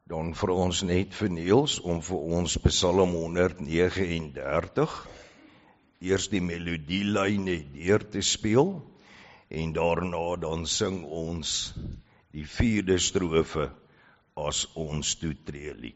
Dan vir ons net vir Niels om vir ons Psalm 139, eers die melodielyn net deur te speel, en daarna dan sing ons die 4de strofe as ons toetreelied.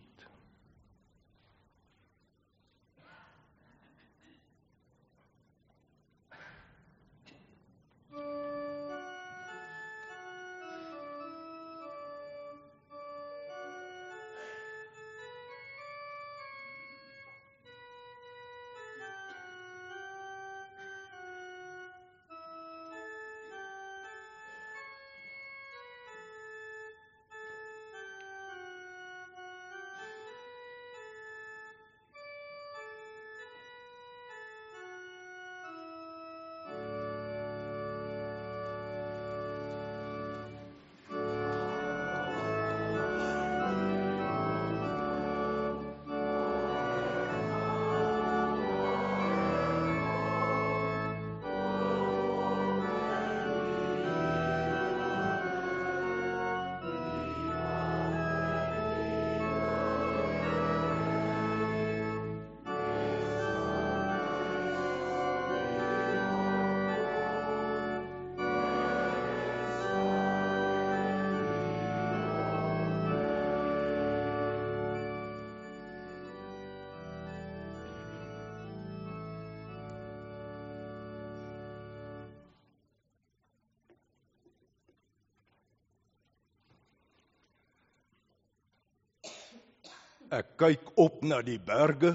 Ek kyk op na die berge,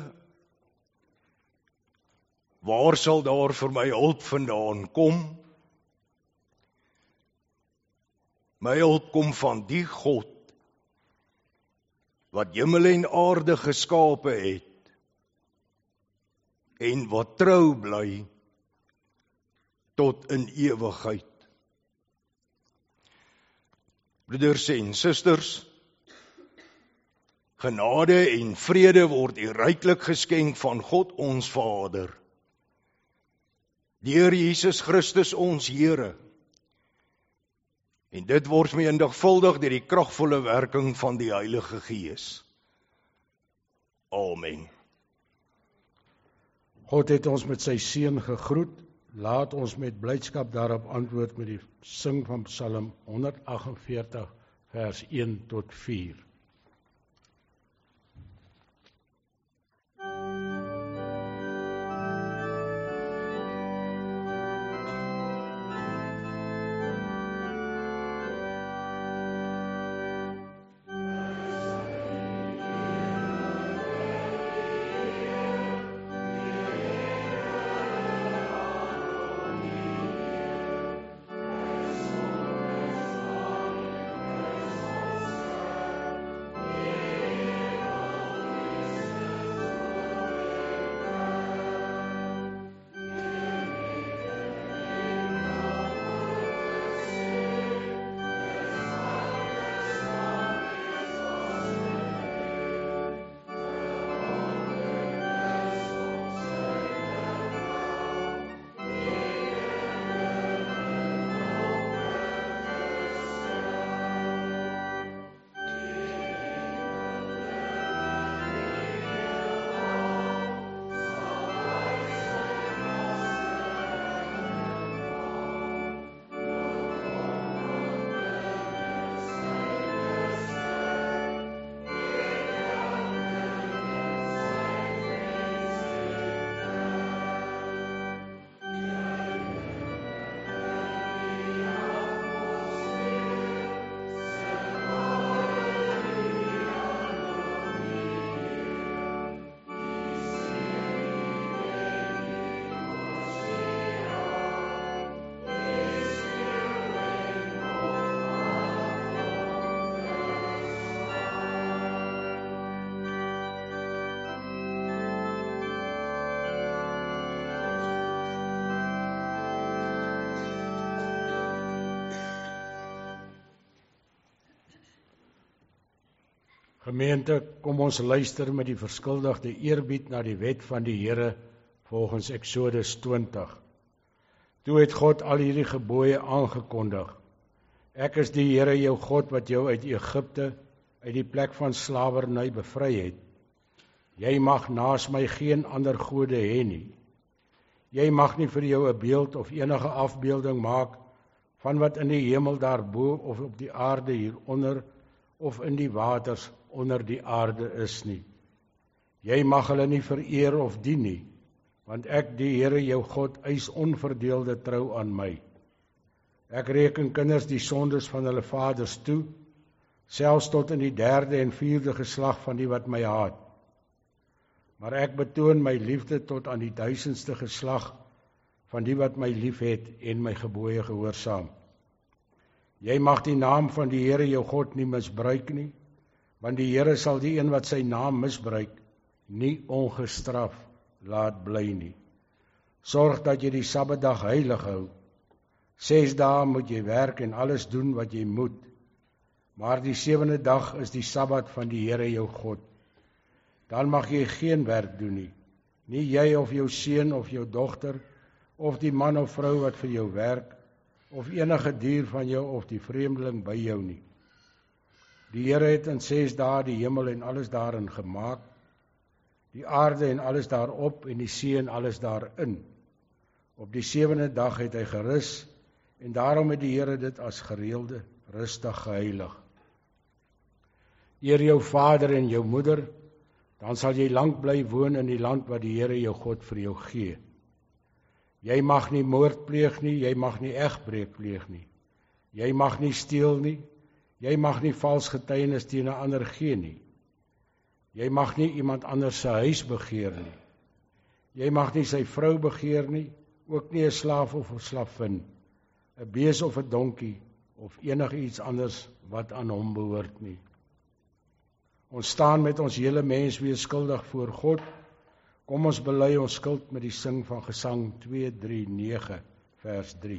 waar sal daar vir my hulp vandaan kom? My hulp kom van die God, wat hemel en aarde geskape het, en wat trou bly, tot in ewigheid. Broeders en susters, genade en vrede word u ryklik geskenk van God ons Vader, deur Jesus Christus ons Here, en dit word menigvuldig deur die kragvolle werking van die Heilige Gees. Amen. God het ons met sy seun gegroet, laat ons met blydskap daarop antwoord met die sing van Psalm 148 vers 1 tot 4. Gemeente, kom ons luister met die verskuldigde eerbied na die wet van die Here volgens Eksodus 20. Toe het God al hierdie gebooie aangekondig. Ek is die Here jou God wat jou uit Egipte, uit die plek van slawerny bevry het. Jy mag naas my geen ander gode hê nie. Jy mag nie vir jou 'n beeld of enige afbeelding maak van wat in die hemel daarbo of op die aarde hieronder of in die waters onder die aarde is nie. Jy mag hulle nie vereer of dien nie, want ek, die Here jou God, eis onverdeelde trou aan my. Ek reken kinders die sondes van hulle vaders toe, selfs tot in die 3de en 4de geslag van die wat my haat. Maar ek betoon my liefde tot aan die 1000ste geslag van die wat my lief het en my gebooie gehoorsaam. Jy mag die naam van die Here jou God nie misbruik nie, want die Here sal die een wat sy naam misbruik, nie ongestraf laat bly nie. Sorg dat jy die Sabbatdag heilig hou. 6 dae moet jy werk en alles doen wat jy moet. Maar die 7de dag is die Sabbat van die Here jou God. Dan mag jy geen werk doen nie. Nie jy of jou seun of jou dogter, of die man of vrou wat vir jou werk, of enige dier van jou of die vreemdeling by jou nie. Die Here het in 6 dae die hemel en alles daarin gemaak, die aarde en alles daarop en die see en alles daarin. Op die 7de dag het hy gerus en daarom het die Here dit as gereelde rustig geheilig. Eer jou vader en jou moeder, dan sal jy lank bly woon in die land wat die Here jou God vir jou gee. Jy mag nie moord pleeg nie, jy mag nie egbreek pleeg nie. Jy mag nie steel nie, jy mag nie vals getuienis teen 'n ander gee nie. Jy mag nie iemand anders se huis begeer nie. Jy mag nie sy vrou begeer nie, ook nie 'n slaaf of 'n slavin, 'n bees of 'n donkie of enige iets anders wat aan hom behoort nie. Ons staan met ons hele mens weer skuldig voor God. Kom ons bely ons skuld met die sing van Gesang 239 vers 3.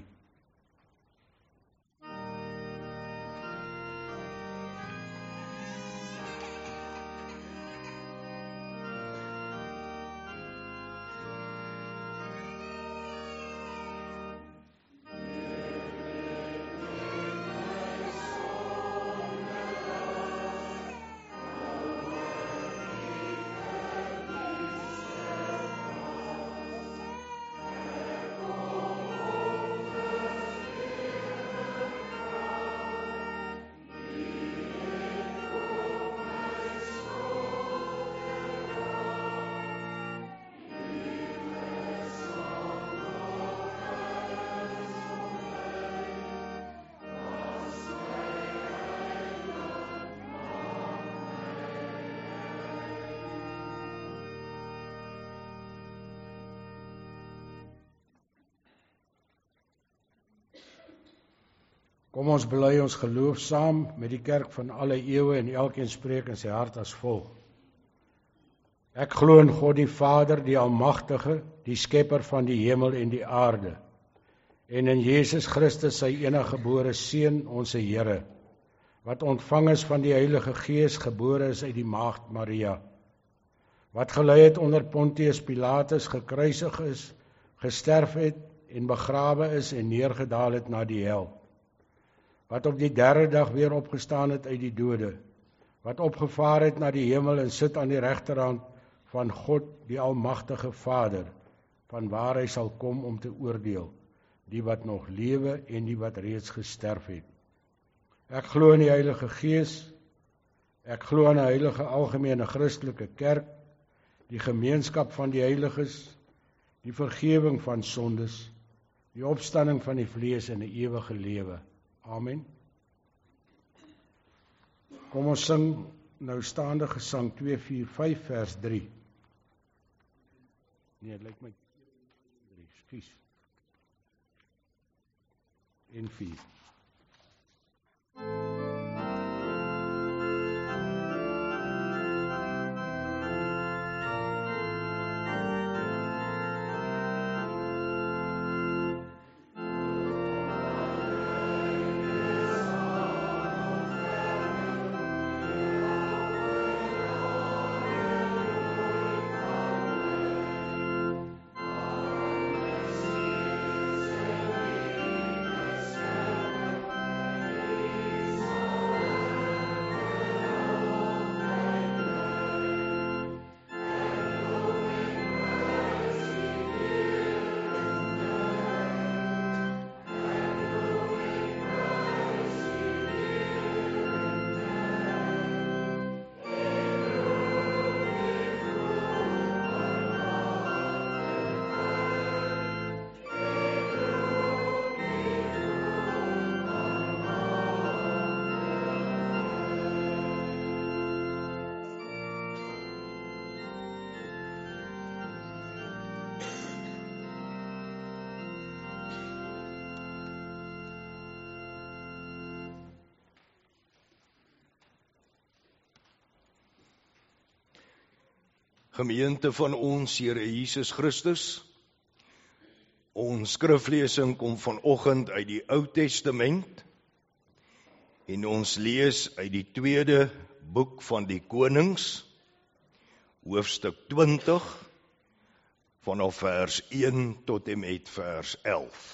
Kom ons bely ons geloof saam met die kerk van alle eeue en elkeen spreek in sy hart as volg. Ek glo in God die Vader, die Almagtige, die skepper van die hemel en die aarde, en in Jesus Christus sy eniggebore Seun, ons Here, wat ontvang is van die Heilige Gees, gebore is uit die maagd Maria, wat gelei het onder Pontius Pilatus, gekruisig is, gesterf het en begrawe is en neergedaal het na die hel, wat op die 3de dag weer opgestaan het uit die dode, wat opgevaar het na die hemel en sit aan die regterhand van God, die Almagtige Vader, vanwaar hy sal kom om te oordeel, die wat nog lewe en die wat reeds gesterf het. Ek glo in die Heilige Gees, ek glo in 'n heilige algemene Christelike kerk, die gemeenskap van die heiliges, die vergewing van sondes, die opstanding van die vlees en 'n ewige lewe. Amen. Kom ons sing nou staande Gesang 245 vers 3. Nee, dit lyk my 3, skus. En 4. Gemeente van ons Here Jesus Christus, ons skriflesing kom vanoggend uit die Ou Testament en ons lees uit die tweede boek van die Konings, hoofstuk 20, vanaf vers 1 tot en met vers 11.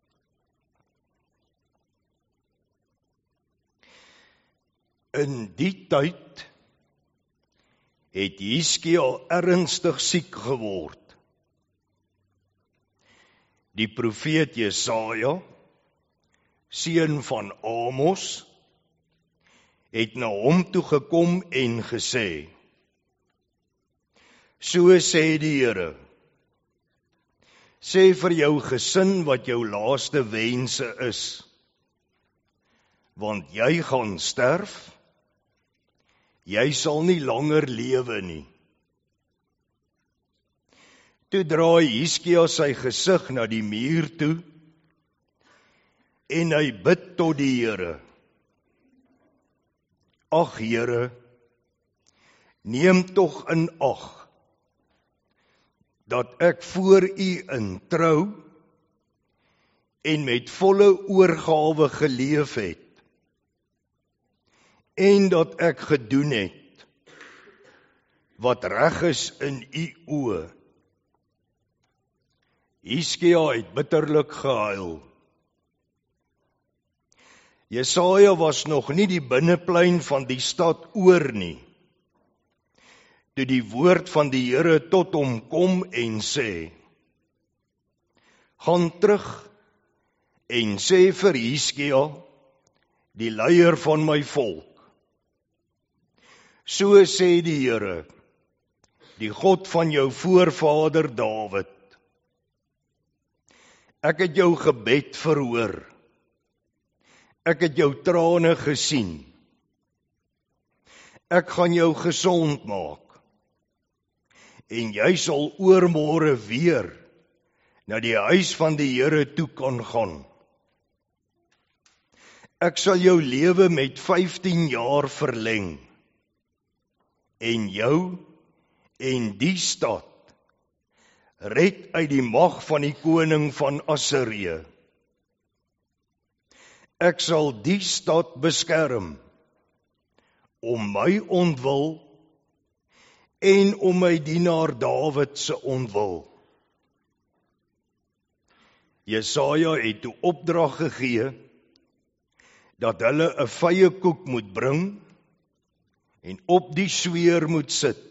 In die tyd het Hizkia ernstig siek geword. Die profeet Jesaja, seun van Amos, het na hom toe gekom en gesê: So sê die Here, sê vir jou gesin wat jou laaste wense is, want jy gaan sterf, jy sal nie langer lewe nie. Toe draai Hizkia sy gesig na die muur toe en hy bid tot die Here: Ag Here, neem tog in ag dat ek voor U in trou en met volle oorgawe geleef het en dat ek gedoen het wat reg is in U oë. Hizkia het bitterlik gehuil. Jesaja was nog nie die binneplein van die stad oor nie, toe die woord van die Here tot hom kom en sê: Gaan terug en sê vir Hizkia, die leier van my volk, so sê die Here, die God van jou voorvader Dawid: Ek het jou gebed verhoor. Ek het jou trane gesien. Ek gaan jou gesond maak. En jy sal oormôre weer na die huis van die Here toe kan gaan. Ek sal jou lewe met 15 jaar verleng. En jou en die stad red uit die mag van die koning van Assirië. Ek sal die stad beskerm, om my ontwil en om my dienaar Dawid se ontwil. Jesaja het toe opdrag gegee, dat hulle 'n vye koek moet bring, en op die sweer moet sit,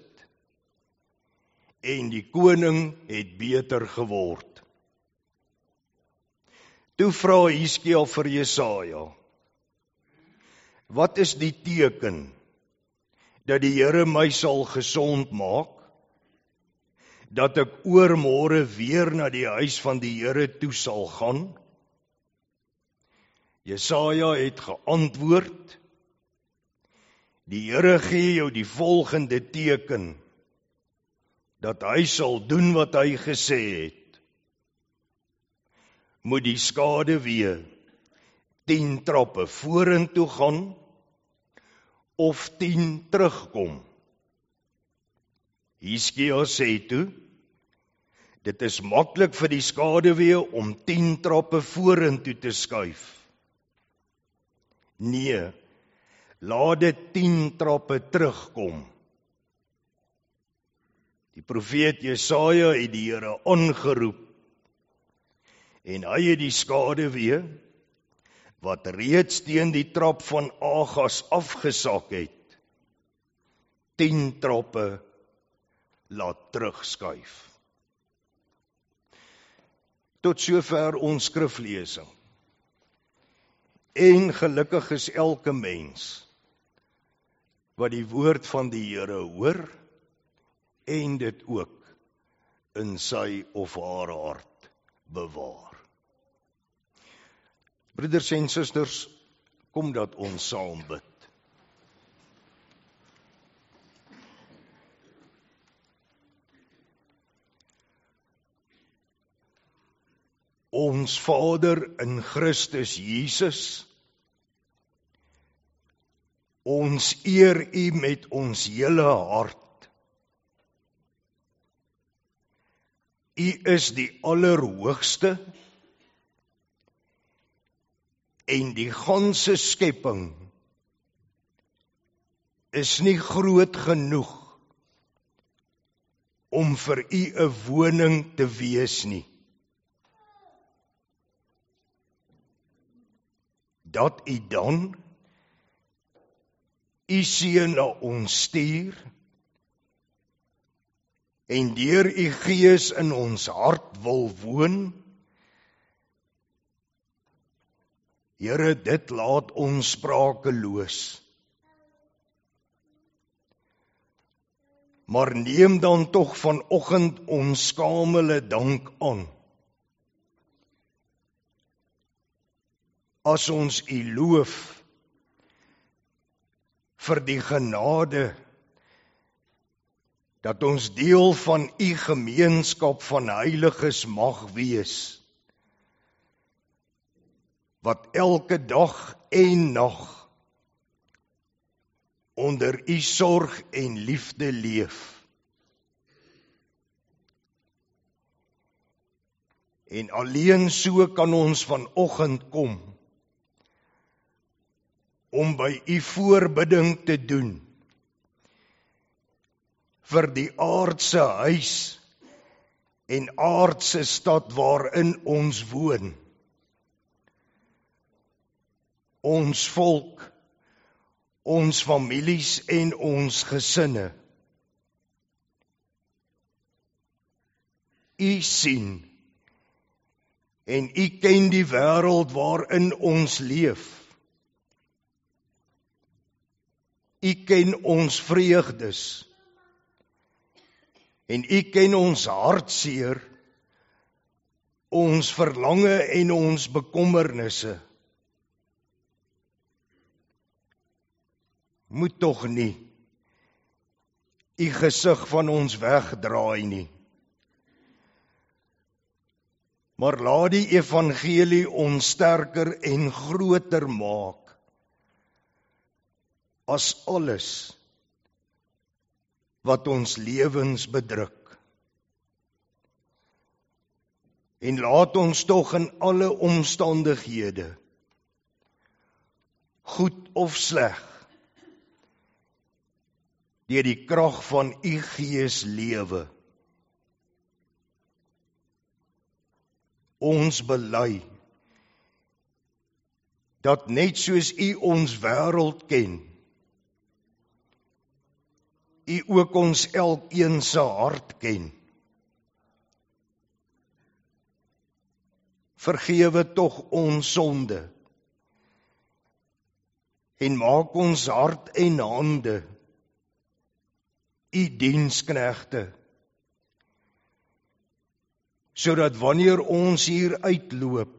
en die koning het beter geword. Toe vra Hizkia vir Jesaja: Wat is die teken dat die Here my sal gesond maak, dat ek oormôre weer na die huis van die Here toe sal gaan? Jesaja het geantwoord: Die Here gee jou die volgende teken, dat hy sal doen wat hy gesê het. Moet die skaduwee 10 trappe vorentoe gaan, of 10 terugkom? Hizkia sê toe: Dit is maklik vir die skaduwee om 10 trappe vorentoe te skuif. Nee, laat dit 10 trappe terugkom. Die profeet Jesaja het die Here aangeroep en hy het die skaduwee wat reeds teen die trap van Agas afgesak het, 10 trappe laat terugskuif. Tot sover ons skriflesing. En gelukkig is elke mens wat die woord van die Here hoor en dit ook in sy of haar hart bewaar. Broeders en susters, kom dat ons saam bid. Ons Vader in Christus Jesus, ons eer U met ons hele hart U is die Allerhoogste en die ganse skepping is nie groot genoeg om vir U 'n woning te wees nie. Dat U dan U Seun na ons stuur en deur U Gees in ons hart wil woon. Here, dit laat ons sprakeloos. Maar neem dan tog vanoggend ons skamele dank aan. As ons U loof vir die genade dat ons deel van U gemeenskap van heiliges mag wees, wat elke dag en nag onder U sorg en liefde leef. En alleen so kan ons vanoggend kom om by U voorbidding te doen vir die aardse huis en aardse stad waarin ons woon. Ons volk, ons families en ons gesinne. U sien en U ken die wêreld waarin ons leef. U ken ons vreugdes en U ken ons hartseer, ons verlange en ons bekommernisse. Moet tog nie U gesig van ons wegdraai nie. Maar laat die evangelie ons sterker en groter maak as alles wat ons lewens bedruk. En laat ons tog in alle omstandighede, goed of sleg, deur die krag van U Gees lewe. Ons bely dat net soos U ons wêreld ken, U ook ons elkeen se hart ken. Vergewe tog ons sonde en maak ons hart en hande U diensknegte, sodat wanneer ons hier uitloop,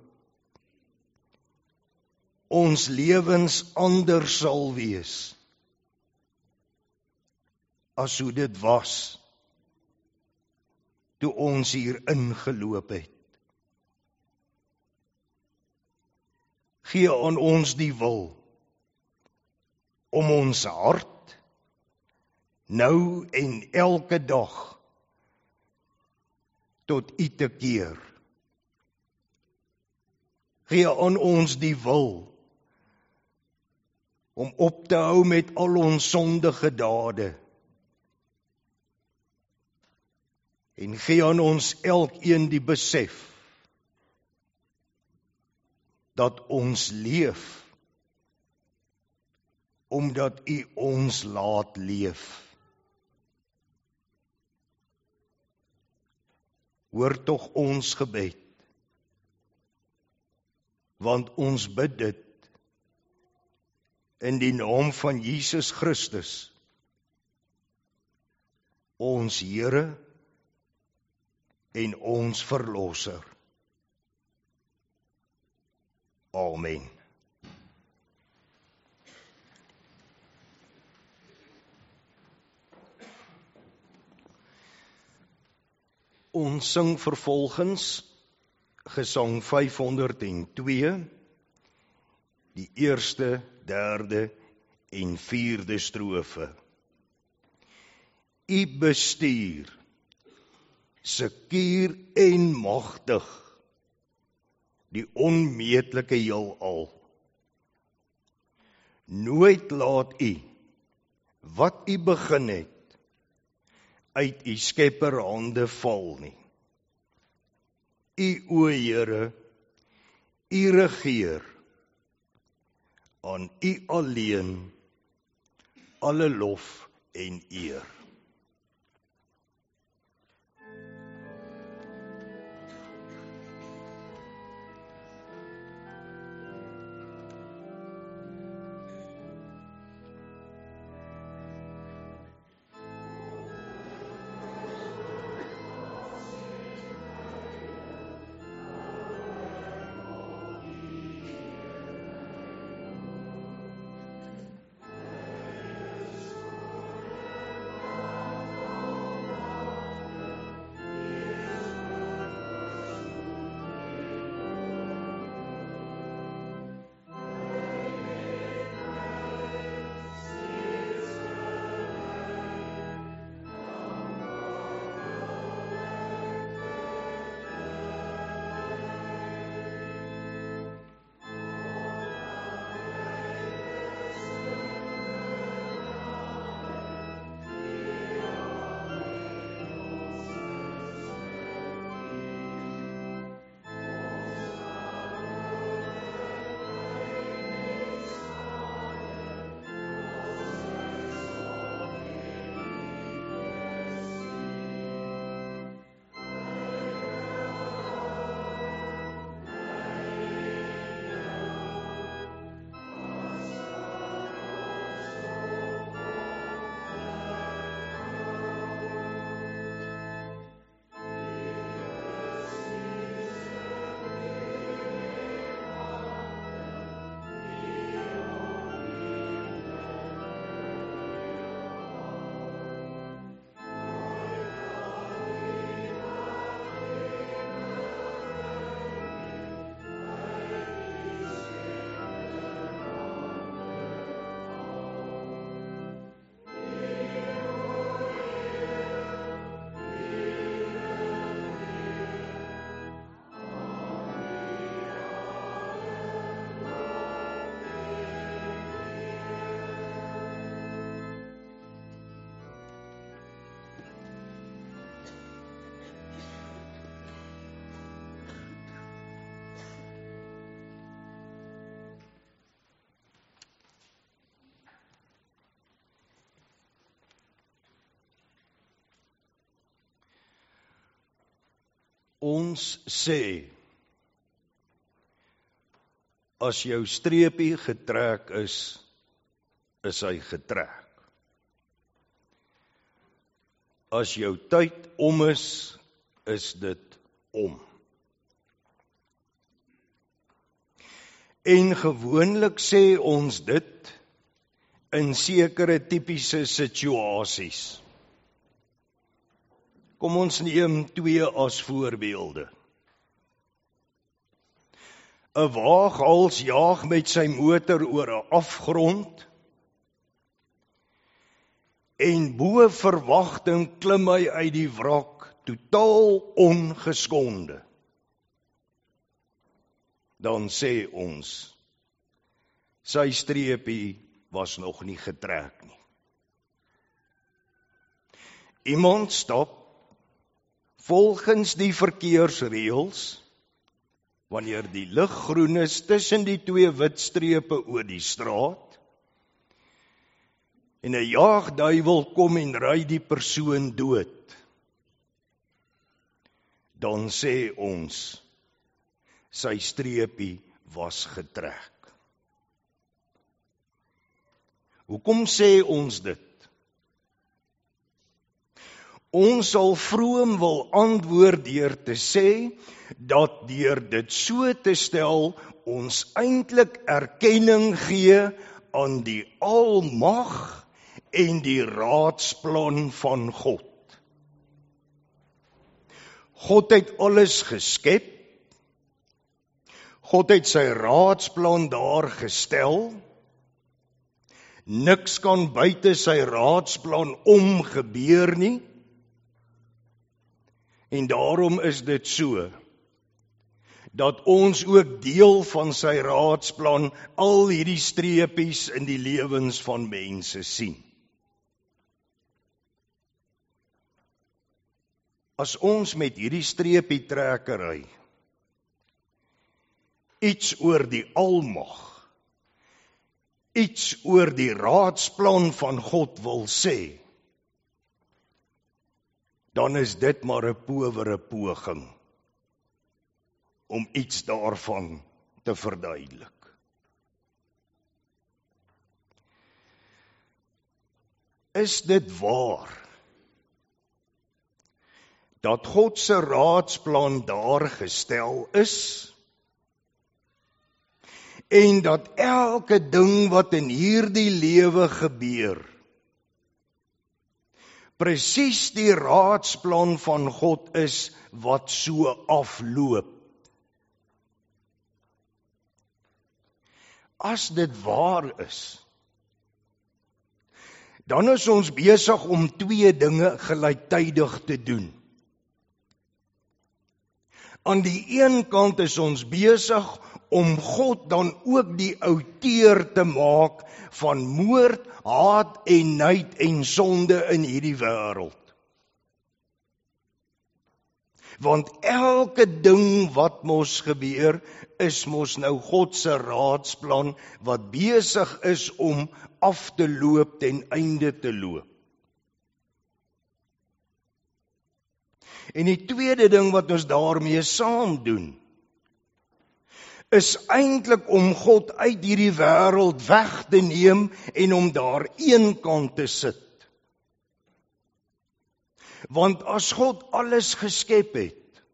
ons lewens anders sal wees as hoe dit was toe ons hier ingeloop het. Gee aan ons die wil om ons hart nou en elke dag tot U te keer. Gee aan ons die wil om op te hou met al ons sondige dade. En gee aan ons elkeen die besef dat ons leef omdat U ons laat leef. Hoor tog ons gebed, want ons bid dit in die naam van Jesus Christus, ons Here en ons Verlosser. Amen. Ons sing vervolgens Gesang 502, die eerste, derde en vierde strofe. U bestuur sekuur en magtig, die onmeetlike heelal. Nooit laat u, wat u begin het, uit u Skepper hande val nie. U, o Here, u regeer, aan u alleen, alle lof en eer. Ons sê, as jou streepie getrek is hy getrek. As jou tyd om is dit om. En gewoonlik sê ons dit in sekere tipiese situasies. Kom ons neem 2 as voorbeelde. 'n Waaghals jaag met sy motor oor 'n afgrond en bo verwagting klim hy uit die wrak, totaal ongeskonde. Dan sê ons, sy streepie was nog nie getrek nie. Iemand stap volgens die verkeersreëls, wanneer die lig groen is tussen die 2 wit strepe oor die straat, en 'n jaagduiwel kom en ry die persoon dood, dan sê ons, sy streepie was getrek. Hoekom sê ons dit? Ons sal vroom wil antwoord deur te sê, dat deur dit so te stel, ons eintlik erkenning gee aan die almag en die raadsplan van God. God het alles geskep, God het sy raadsplan daar gestel, niks kan buite sy raadsplan gebeur nie, En daarom is dit so, dat ons ook deel van sy raadsplan al hierdie streepies in die lewens van mense sien. As ons met hierdie streepietrekkery iets oor die almag, iets oor die raadsplan van God wil sê, dan is dit maar 'n powere poging om iets daarvan te verduidelik. Is dit waar dat God se raadsplan daar gestel is en dat elke ding wat in hierdie lewe gebeur presies die raadsplan van God is wat so afloop? As dit waar is, dan is ons besig om twee dinge gelyktydig te doen. Aan die een kant is ons besig om God dan ook die outeur te maak van moord, haat en nait en sonde in hierdie wêreld. Want elke ding wat mos gebeur, is mos nou God se raadsplan wat besig is om af te loop, ten einde te loop. En die tweede ding wat ons daarmee saam doen, is eintlik om God uit hierdie wêreld weg te neem en om daar eenkant te sit. Want as God alles geskep het,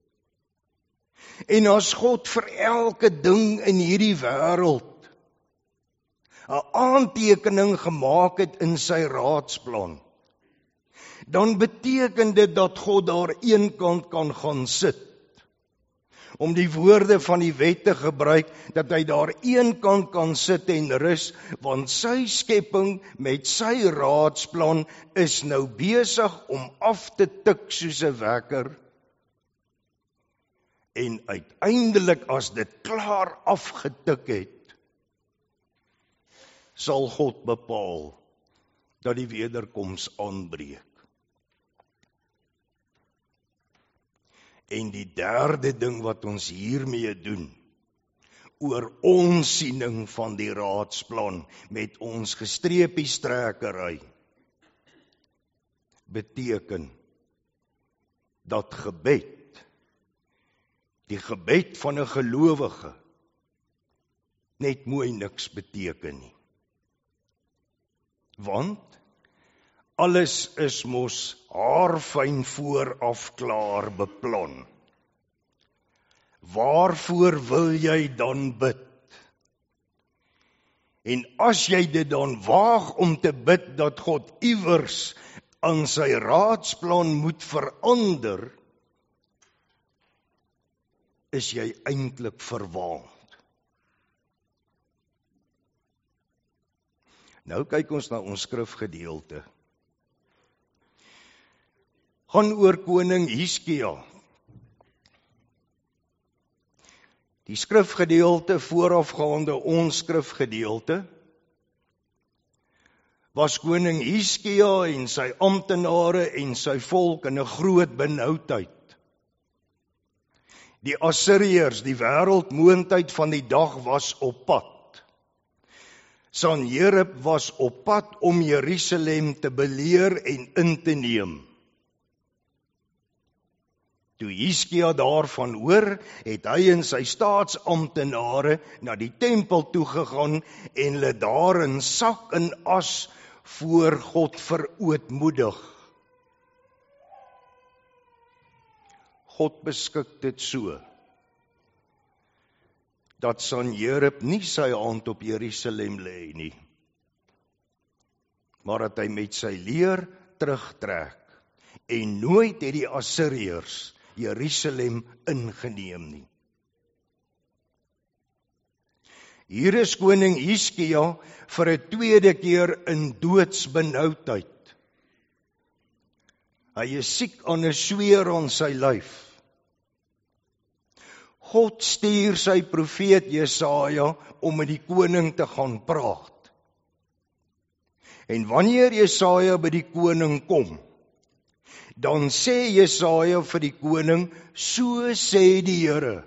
en as God vir elke ding in hierdie wêreld 'n aantekening gemaak het in sy raadsplan, dan beteken dit dat God daar eenkant kan gaan sit. Om die woorde van die wet te gebruik, dat hy daar eenkant kan sit en rus, want sy skepping met sy raadsplan is nou besig om af te tik soos 'n wekker. En uiteindelik as dit klaar afgetik het, sal God bepaal dat die wederkoms aanbreek. En die derde ding wat ons hiermee doen, oor ons siening van die raadsplan met ons gestreepiestrekkery, beteken dat gebed, die gebed van 'n gelowige, net mooi niks beteken nie. Want alles is mos haarfyn vooraf klaar beplan. Waarvoor wil jy dan bid? En as jy dit dan waag om te bid dat God iewers aan sy raadsplan moet verander, is jy eintlik verwaand. Nou kyk ons na ons skrifgedeelte. Gaan oor koning Hiskia. Die skrifgedeelte voorafgaande ons skrifgedeelte was koning Hiskia en sy amptenare en sy volk in 'n groot benoudheid. Die Assiriërs, die wêreldmoondheid van die dag, was op pad. Sanherib was op pad om Jerusalem te beleer en in te neem. Toe Hiskia daarvan hoor, het hy en sy staatsamptenare na die tempel toegegaan en hulle daar in sak en as voor God verootmoedig. God beskik dit so, dat Sanherib nie sy hand op Jerusalem lê nie, maar dat hy met sy leer terugtrek en nooit het die Assiriërs Jerusalem ingeneem nie. Hier is koning Hiskia vir 'n tweede keer in doodsbenoudheid. Hy is siek aan 'n sweer aan sy lyf. God stuur sy profeet Jesaja om met die koning te gaan praat. En wanneer Jesaja by die koning kom, dan sê Jesaja vir die koning, so sê die Here,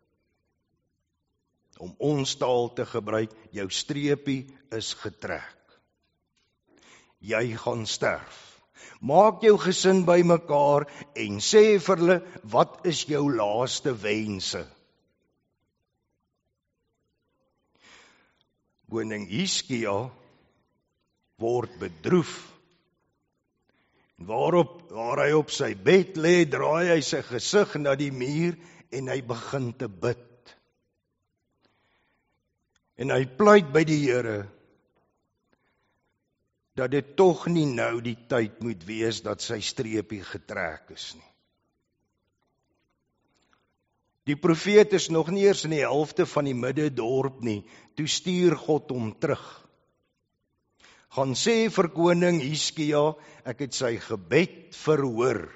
om ons taal te gebruik, jou streepie is getrek. Jy gaan sterf. Maak jou gesin bymekaar en sê vir hulle, wat is jou laaste wense? Koning Hiskia word bedroef. Waar hy op sy bed lê, draai hy sy gesig na die muur en hy begin te bid. En hy pleit by die Here, dat dit tog nie nou die tyd moet wees dat sy streepie getrek is nie. Die profeet is nog nie eers in die helfte van die middedorp nie, toe stuur God hom terug. Gaan sê vir koning Hiskia, ek het sy gebed verhoor.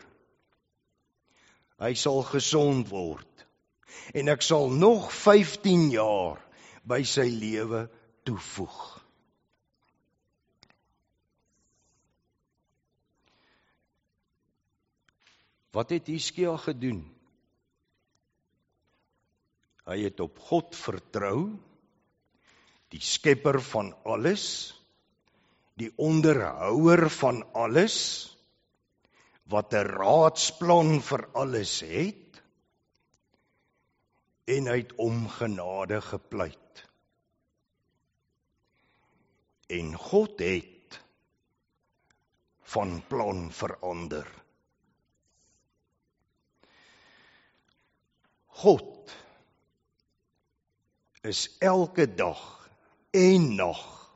Hy sal gesond word, en ek sal nog 15 jaar by sy lewe toevoeg. Wat het Hiskia gedoen? Hy het op God vertrou, die skepper van alles, die onderhouer van alles, wat 'n raadsplan vir alles het, en hy het om genade gepleit. En God het van plan verander. God is elke dag en nag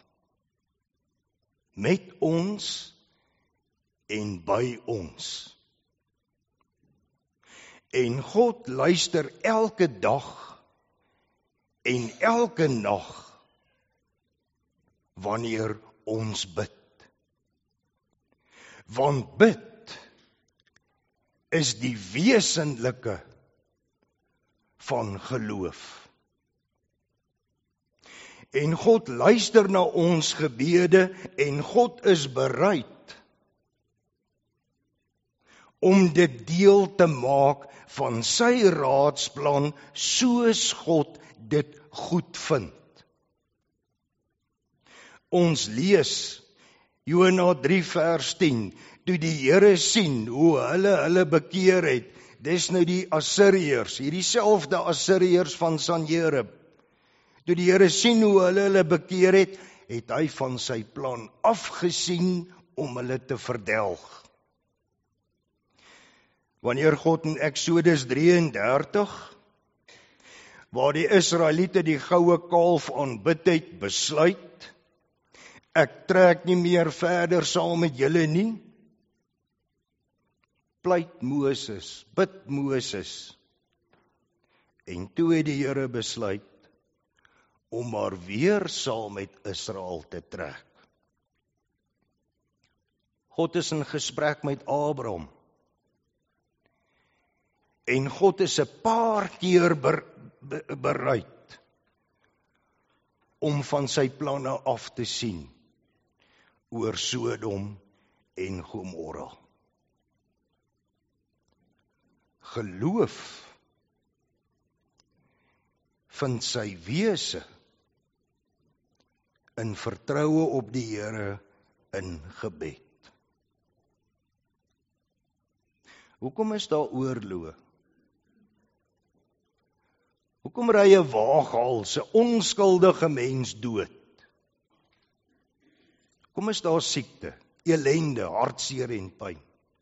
met ons en by ons. En God luister elke dag en elke nag wanneer ons bid. Want bid is die wesenlike van geloof. En God luister na ons gebede en God is bereid om dit deel te maak van sy raadsplan soos God dit goed vind. Ons lees Jona 3 vers 10, toe die Here sien hoe hulle bekeer het, dis nou die Assiriërs, hierdie selfde Assiriërs van Sanjerib. Toe die Here sien hoe hulle bekeer het, het hy van sy plan afgesien om hulle te verdelg. Wanneer God in Exodus 33, waar die Israeliete die goue kalf aanbid het, besluit, ek trek nie meer verder saam met julle nie, pleit Moses, bid Moses, en toe het die Here besluit, om maar weer saam met Israel te trek. God is in gesprek met Abraham. En God is 'n paar keer bereid om van sy planne af te sien oor Sodom en Gomorra. Geloof vind sy wese in vertroue op die Here in gebed. Hoekom is daar oorloë? Hoekom ry 'n waaghals 'n onskuldige mens dood? Hoekom is daar siekte, elende, hartseer en pyn?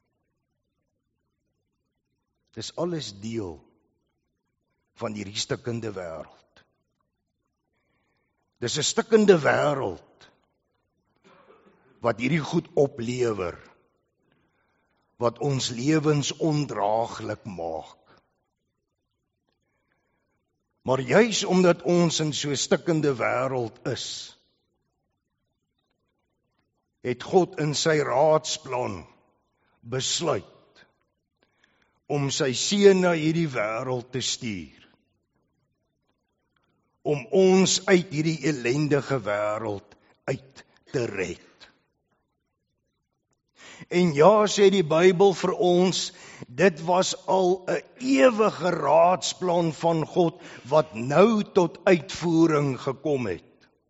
Dis alles deel van hierdie stikkende wêreld. Dis 'n stikkende wêreld wat hierdie goed oplewer, wat ons lewens ondraaglik maak. Maar juis omdat ons in so 'n stikkende wêreld is, het God in sy raadsplan besluit om sy seun na hierdie wêreld te stuur, om ons uit hierdie ellendige wêreld uit te red. En ja, sê die Bybel vir ons, dit was al 'n ewige raadsplan van God, wat nou tot uitvoering gekom het.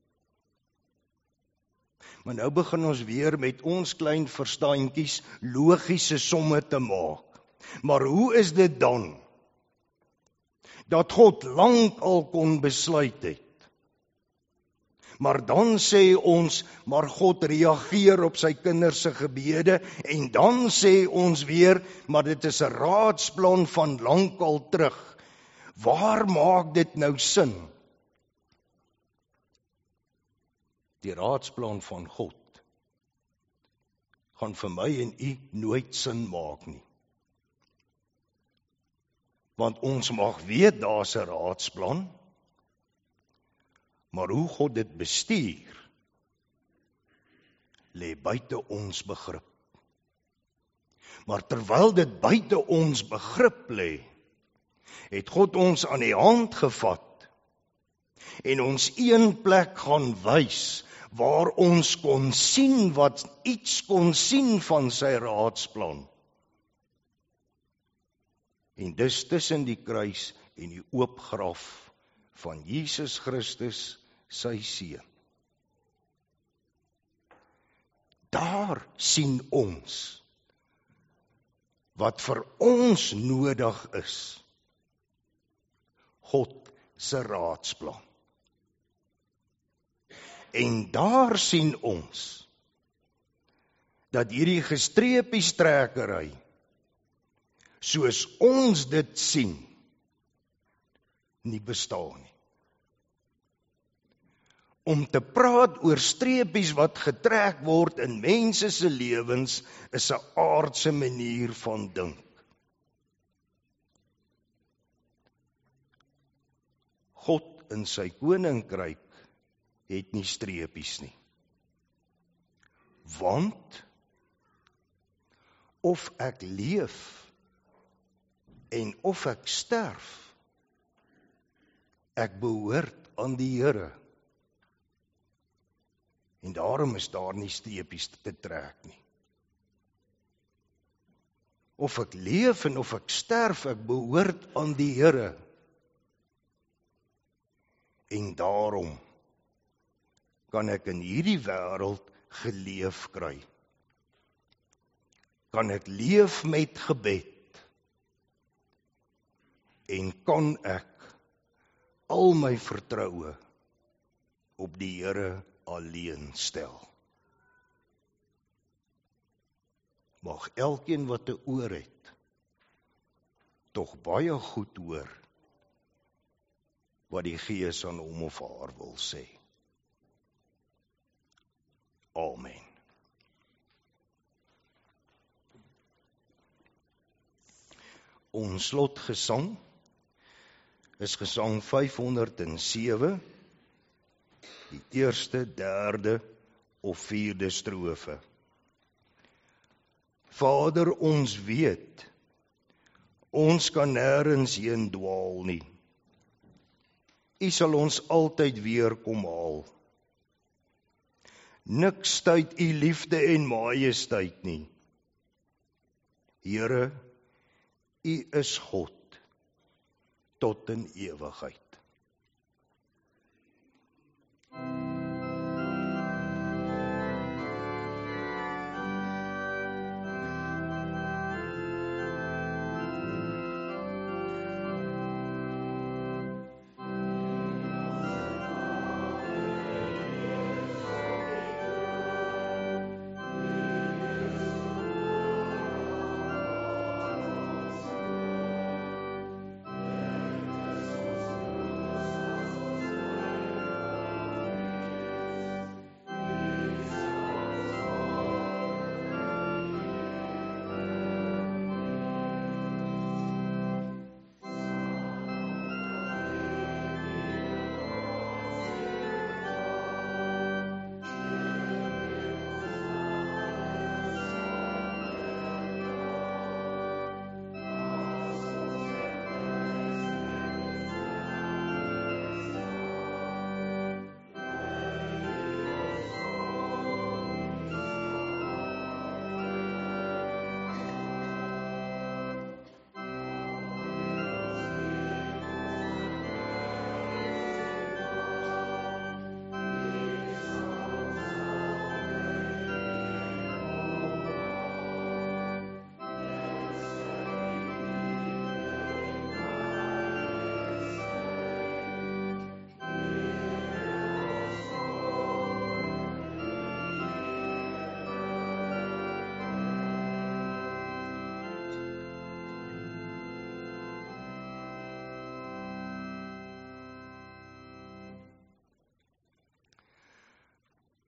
Maar nou begin ons weer met ons klein verstandjies logiese somme te maak. Maar hoe is dit dan dat God lank al kon besluit het? Maar dan sê ons, maar God reageer op sy kinders se gebede, en dan sê ons weer, maar dit is 'n raadsplan van lank al terug. Waar maak dit nou sin? Die raadsplan van God gaan vir my en u nooit sin maak nie. Want ons mag weet daar's 'n raadsplan, maar hoe God dit bestuur, lê buite ons begrip. Maar terwyl dit buite ons begrip lê, het God ons aan die hand gevat en ons een plek gaan wys waar ons kon sien van sy raadsplan. En dis tussen die kruis en die oop graf van Jesus Christus, sy seun. Daar sien ons wat vir ons nodig is. God se raadsplan. En daar sien ons dat hierdie gestreepiestrekkery, soos ons dit sien, nie bestaan nie. Om te praat oor streepies wat getrek word in mense se lewens, is 'n aardse manier van dink. God in sy koninkryk het nie streepies nie. Want of ek leef en of ek sterf, ek behoort aan die Here. En daarom is daar nie streepies te trek nie. Of ek leef en of ek sterf, ek behoort aan die Here. En daarom kan ek in hierdie wêreld geleef kry. Kan ek leef met gebed. En kan ek al my vertroue op die Here alleen stel. Mag elkeen wat 'n oor het, tog baie goed hoor wat die Gees aan hom of haar wil sê. Amen. Ons slotgesang is gesang 507, die eerste, derde of vierde strofe. Vader, ons weet, ons kan nêrens heen dwaal nie. U sal ons altyd weer kom haal. Niks stuit u liefde en majesteit nie. Here, u is God tot in ewigheid.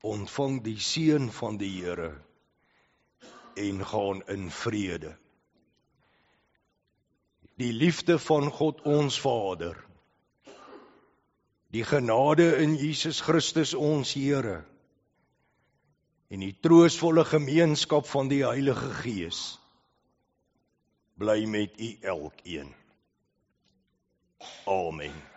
ontvang die seën van die Here en gaan in vrede. Die liefde van God ons Vader, die genade in Jesus Christus ons Here en die troostvolle gemeenskap van die Heilige Gees bly met u elkeen. Amen.